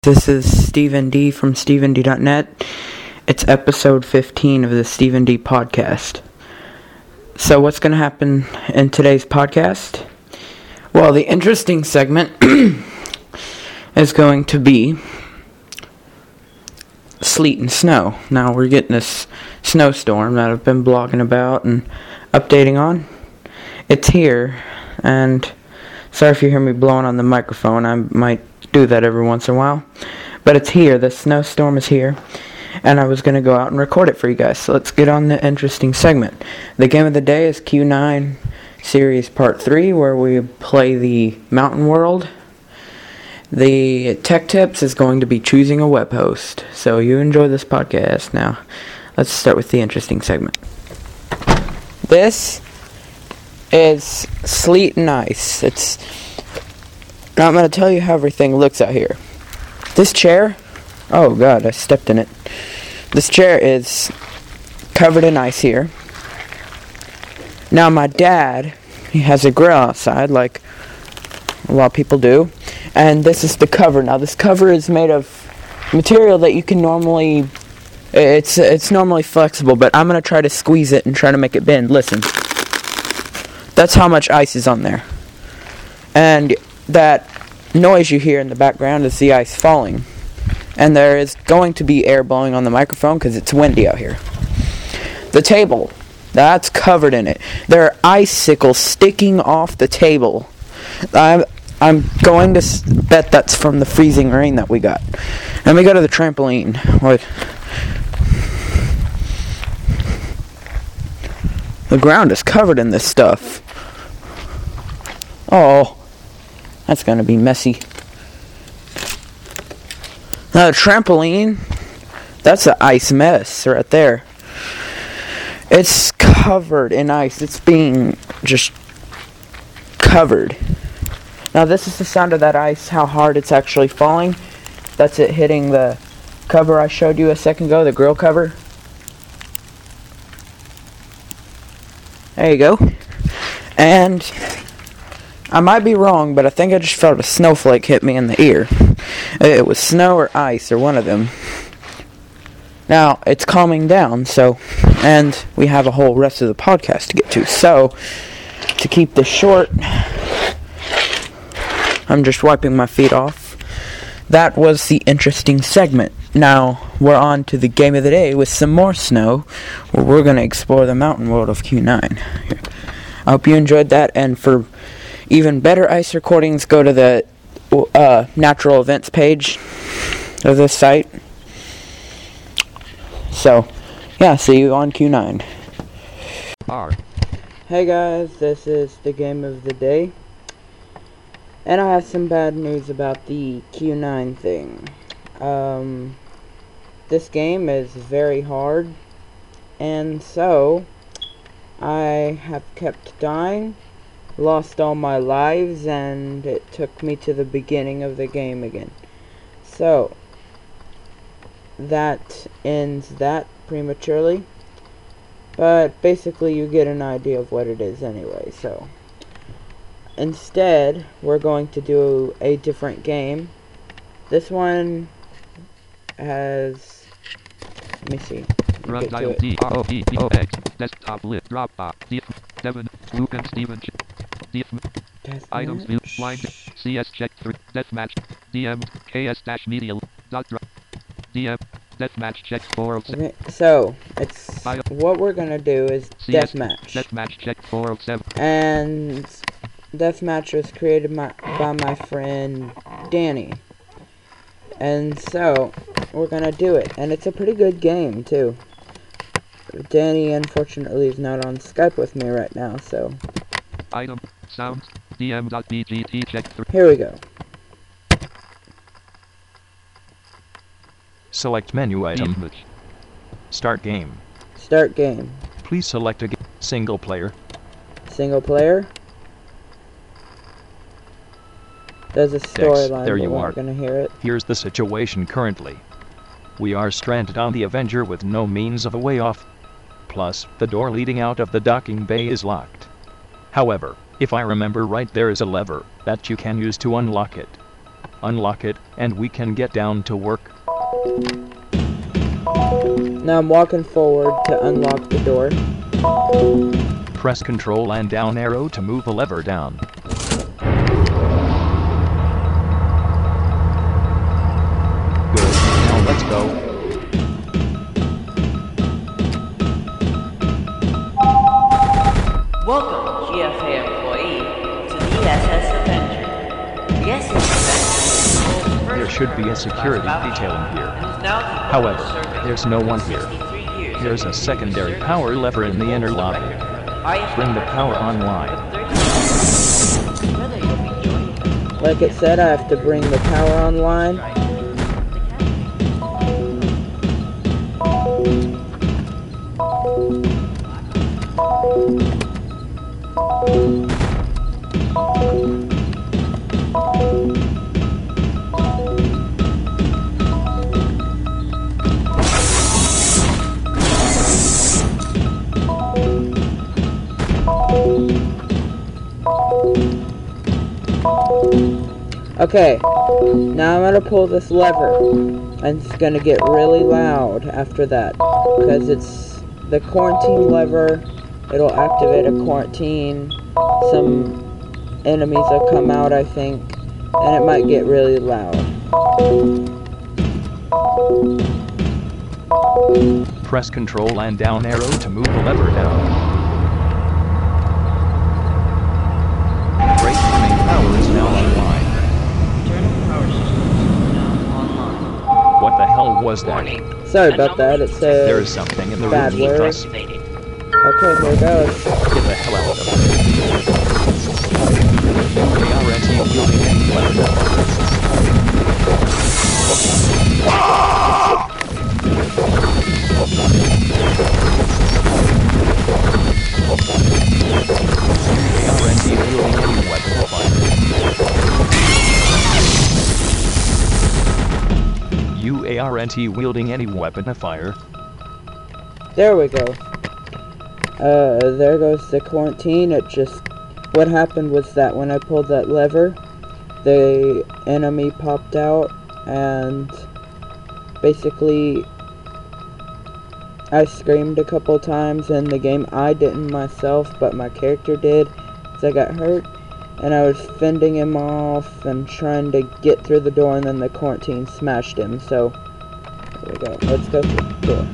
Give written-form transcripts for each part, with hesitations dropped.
This is Stephen D from StephenD.net. It's episode 15 of the Stephen D podcast. So what's going to happen in today's podcast? Well, the interesting segment is going to be sleet and snow. Now we're getting this snowstorm that I've been blogging about and updating on. It's here, and sorry if you hear me blowing on the microphone. I might do that every once in a while, but it's here. The snowstorm is here, and I was going to go out and record it for you guys. So let's get on the interesting segment. The game of the day is Q9 Series Part 3, where we play the Mountain World. The tech tips is going to be choosing a web host. So you enjoy this podcast. Now, let's start with the interesting segment. This is sleet and ice. Now I'm going to tell you how everything looks out here. This chair, oh god, I stepped in it. This chair is covered in ice here. Now my dad, he has a grill outside like a lot of people do. And this is the cover. Now this cover is made of material that you can normally, it's normally flexible, but I'm going to try to squeeze it and try to make it bend. Listen. That's how much ice is on there. And that noise you hear in the background is the ice falling. And there is going to be air blowing on the microphone because it's windy out here. The table, that's covered in it. There are icicles sticking off the table. I'm going to bet that's from the freezing rain that we got. Let me go to the trampoline. The ground is covered in this stuff. Oh, that's going to be messy. Now the trampoline, that's an ice mess right there. It's covered in ice. It's being just covered. Now this is the sound of that ice, how hard it's actually falling. That's it hitting the cover I showed you a second ago, the grill cover. There you go. And I might be wrong, but I think I just felt a snowflake hit me in the ear. It was snow or ice, or one of them. Now, it's calming down, and we have a whole rest of the podcast to get to. So, to keep this short, I'm just wiping my feet off. That was the interesting segment. Now, we're on to the game of the day with some more snow, where we're going to explore the mountain world of Q9. I hope you enjoyed that, and for even better ice recordings, go to the natural events page of this site. So, yeah, see you on Q9. Hey guys, this is the game of the day. And I have some bad news about the Q9 thing. This game is very hard, and so I have kept dying, lost all my lives, and it took me to the beginning of the game again. So that ends that prematurely, but basically you get an idea of what it is anyway. So instead, we're going to do a different game. This one has, let me see. Run dial D-R-O-E-P-O-X. Desktop lit. Dropbox. Devon. Luke and Steven. Items view. Blind. CS check 3. Deathmatch. DM. KS-media. Dot drop. DM. Deathmatch check 4 of 7. Okay, so, it's, what we're gonna do is deathmatch. Deathmatch check 4 of 7. And deathmatch was created by my friend Danny. And so, we're gonna do it. And it's a pretty good game, too. Danny, unfortunately, is not on Skype with me right now, so. Item, sound, dm.bgt check 3. Here we go. Select menu item. Start game. Start game. Please select a single player. Single player. There's a storyline, there but you we're are. not gonna hear it. Here's the situation currently. We are stranded on the Avenger with no means of a way off. Plus, the door leading out of the docking bay is locked. However, if I remember right, there is a lever that you can use to unlock it. Unlock it, and we can get down to work. Now I'm walking forward to unlock the door. Press Ctrl and down arrow to move the lever down. Good, now let's go. Welcome, GFA employee, to the SS Avenger. The SS Avenger There should be a security detail in here. However, there's no one here. Here's a secondary power lever in the inner lobby. Bring the power online. Like it said, I have to bring the power online. Okay, now I'm gonna pull this lever, and it's gonna get really loud after that, because it's the quarantine lever. It'll activate a quarantine, some enemies will come out, I think, and it might get really loud. Press Ctrl and down arrow to move the lever down. Great, main power is now online. What the hell was that? Sorry about that, it says There is something in the room bad beneath word. us. Okay, here goes. Get the hell out of here. ARNT wielding any weapon. ARNT wielding any weapon fire. You ARNT wielding any weapon of fire. There we go. There goes the quarantine. What happened was that when I pulled that lever, the enemy popped out, and basically I screamed a couple times in the game. I didn't myself, but my character did, because I got hurt, and I was fending him off and trying to get through the door, and then the quarantine smashed him. So there we go. Let's go through the door.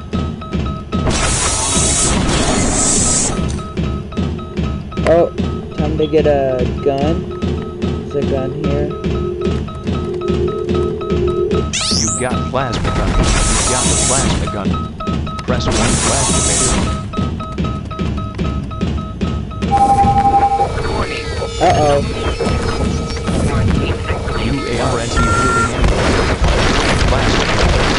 Oh, time to get a gun. There's a gun here. You've got plasma gun. You've got the plasma gun. Press 1 to activate it. Uh-oh. You ARNT wielding any weapon. Plasma gun.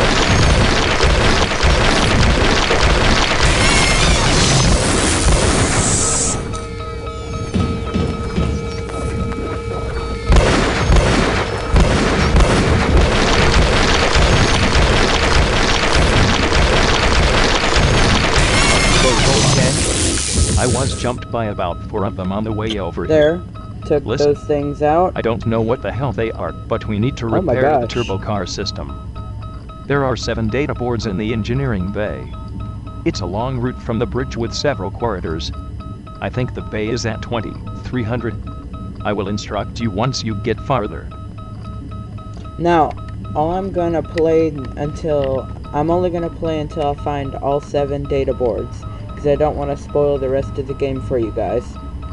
I was jumped by about 4 of them on the way over here. There. Took Listen. those things out. I don't know what the hell they are, but we need to Oh my repair the gosh. turbo car system. There are 7 data boards in the engineering bay. It's a long route from the bridge with several corridors. I think the bay is at 2300. I will instruct you once you get farther. Now, I'm only gonna play until I find all 7 data boards, because I don't want to spoil the rest of the game for you guys.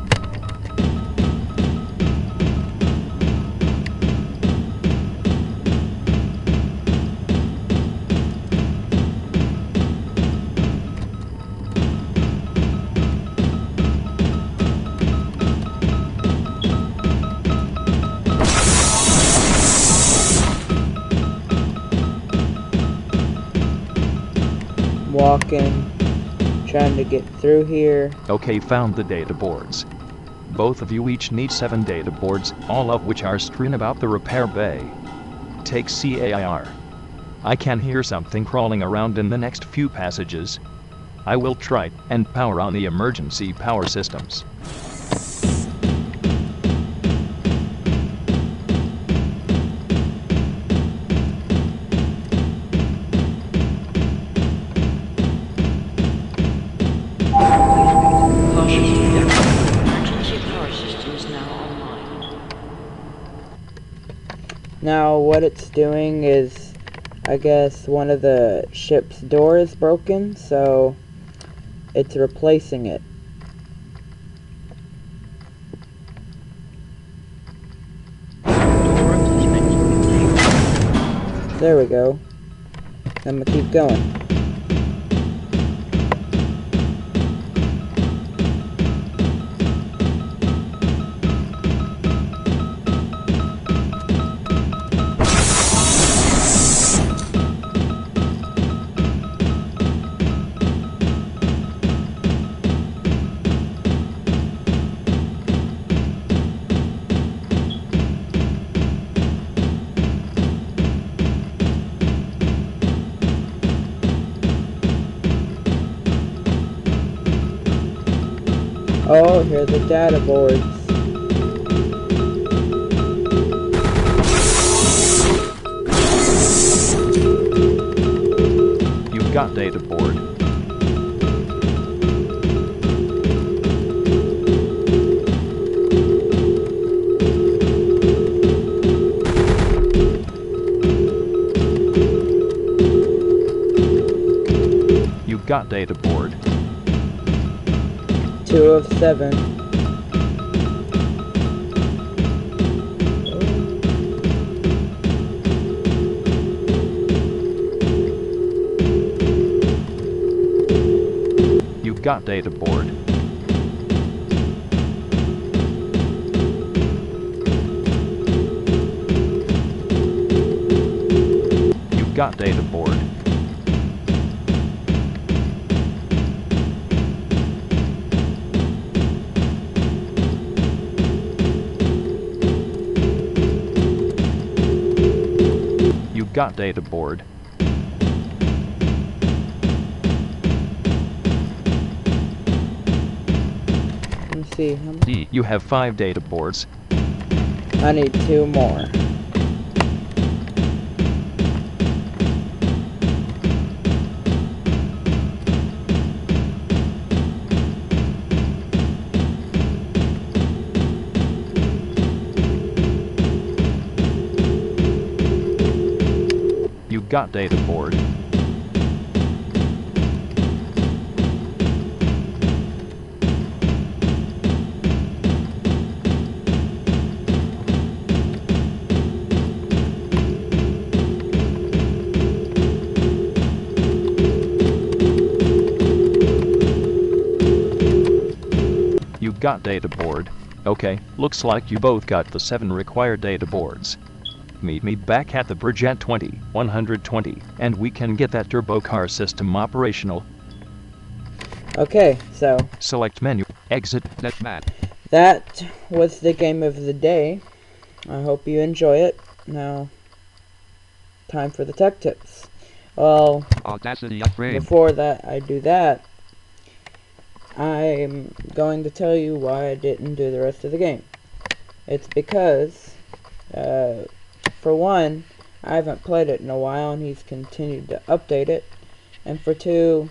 Walking, trying to get through here. Okay, found the data boards. Both of you each need 7 data boards, all of which are strewn about the repair bay. Take CAIR. I can hear something crawling around in the next few passages. I will try and power on the emergency power systems. Now what it's doing is, I guess one of the ship's door is broken, so it's replacing it. There we go. I'm gonna keep going. Oh, here are the data boards. You've got data board. You've got data board. 2 of 7. You've got data board. You've got data board. You've got data board. Let me see. How many? You have 5 data boards. I need 2 more. You've got data board. You've got data board. Okay, looks like you both got the 7 required data boards. Meet me back at the bridge at 120, and we can get that turbo car system operational. Okay, so Select menu, exit. Deathmatch. that was the game of the day. I hope you enjoy it. Now, time for the tech tips. Well, Audacity upgrade. before that I do that, I'm going to tell you why I didn't do the rest of the game. It's because, for one, I haven't played it in a while and he's continued to update it. And for two,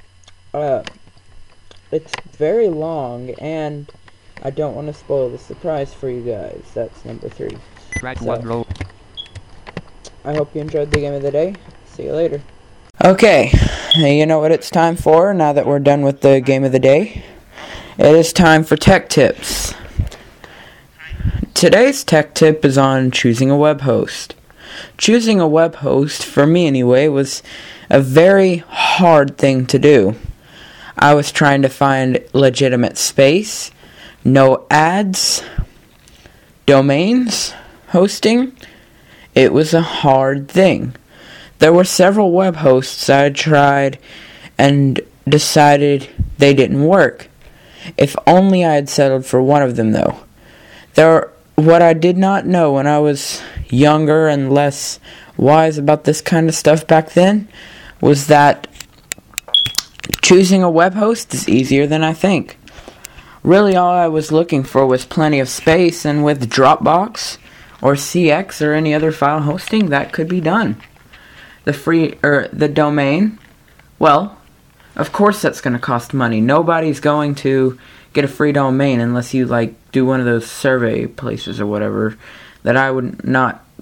it's very long and I don't want to spoil the surprise for you guys. That's number 3. Track So- 1 row. I hope you enjoyed the game of the day. See you later. Okay, you know what it's time for now that we're done with the game of the day? It is time for tech tips. Today's tech tip is on choosing a web host. Choosing a web host, for me anyway, was a very hard thing to do. I was trying to find legitimate space, no ads, domains, hosting. It was a hard thing. There were several web hosts I had tried and decided they didn't work. If only I had settled for one of them, though. What I did not know when I was younger and less wise about this kind of stuff back then was that choosing a web host is easier than I think. Really, all I was looking for was plenty of space, and with Dropbox or CX or any other file hosting, that could be done. The domain, well, of course that's going to cost money. Nobody's going to get a free domain unless you do one of those survey places or whatever that I would not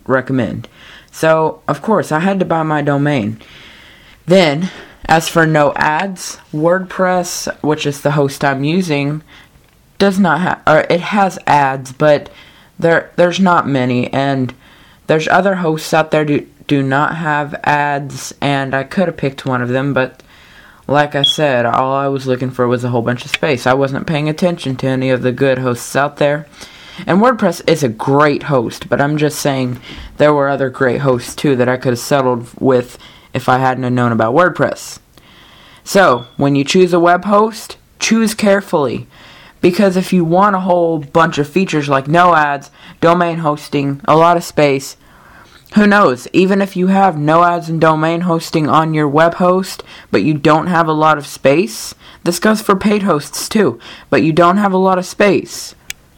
recommend. So, of course, I had to buy my domain. Then, as for no ads, WordPress, which is the host I'm using, does not have, or it has ads, but there's not many, and there's other hosts out there do not have ads, and I could have picked one of them, but like I said, all I was looking for was a whole bunch of space. I wasn't paying attention to any of the good hosts out there. And WordPress is a great host, but I'm just saying there were other great hosts too that I could have settled with if I hadn't known about WordPress. So, when you choose a web host, choose carefully. Because if you want a whole bunch of features like no ads, domain hosting, a lot of space, who knows, even if you have no ads and domain hosting on your web host, but you don't have a lot of space, this goes for paid hosts too, but you don't have a lot of space,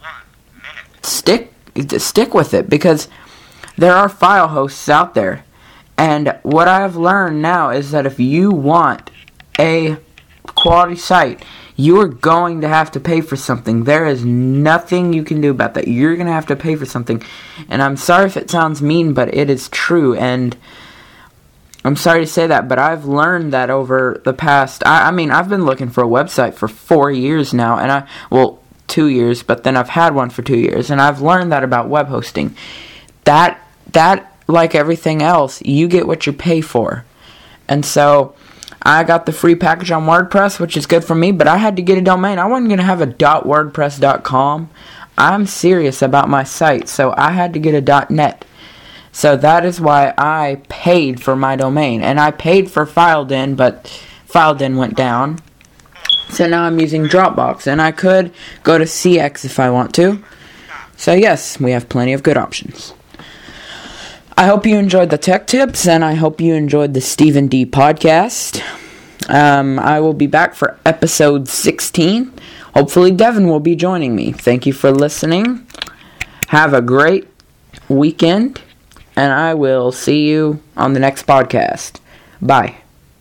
stick with it, because there are file hosts out there. And what I have learned now is that if you want a quality site, you're going to have to pay for something. There is nothing you can do about that. You're going to have to pay for something. And I'm sorry if it sounds mean, but it is true. And I'm sorry to say that, but I've learned that over the past... I mean, I've been looking for a website for 4 years now. And 2 years, but then I've had one for 2 years. And I've learned that about web hosting. That like everything else, you get what you pay for. And so I got the free package on WordPress, which is good for me, but I had to get a domain. I wasn't going to have a .wordpress.com. I'm serious about my site, so I had to get a .net. So that is why I paid for my domain. And I paid for FileDen, but FileDen went down. So now I'm using Dropbox, and I could go to CX if I want to. So yes, we have plenty of good options. I hope you enjoyed the tech tips, and I hope you enjoyed the Stephen D podcast. I will be back for episode 16. Hopefully Devin will be joining me. Thank you for listening. Have a great weekend, and I will see you on the next podcast. Bye.